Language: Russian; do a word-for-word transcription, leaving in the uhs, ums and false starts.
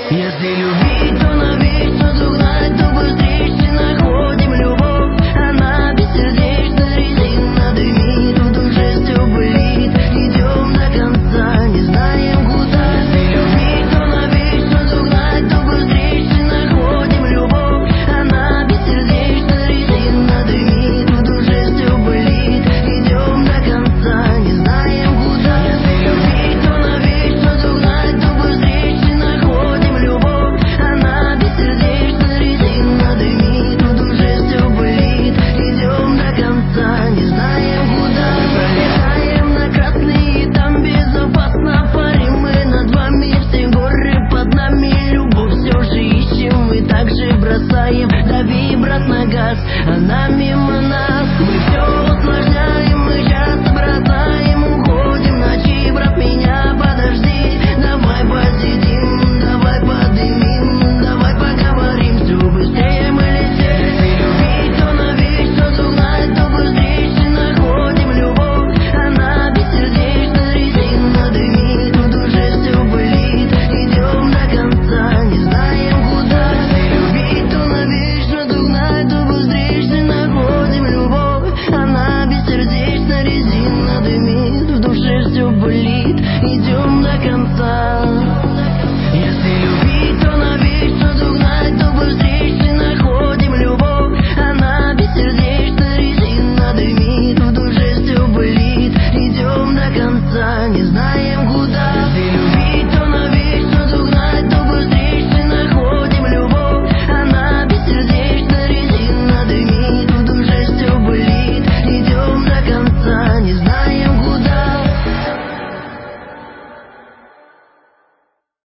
Если любить, то навечно угнать, то быстрее находим любовь. Она бессердечна, резина дымит, в душе все болит. Идем до конца, не знаем куда. Если любить, то навечно угнать, то быстрее находим любовь. Она бессердечна, резина дымит, в душе все болит. Идем до конца, не знаем куда. Если любить, то навечно угнать, то быстрее находим любовь. Она бессердечна, резина дымит, в душе все болит. Идем до конца, не знаем куда. Пролетаем на красный, там безопасно. Парим мы над вами, все горы под нами. Любовь все же ищем, мы также бросаем. Дави, брат, на газ, она мимо нас.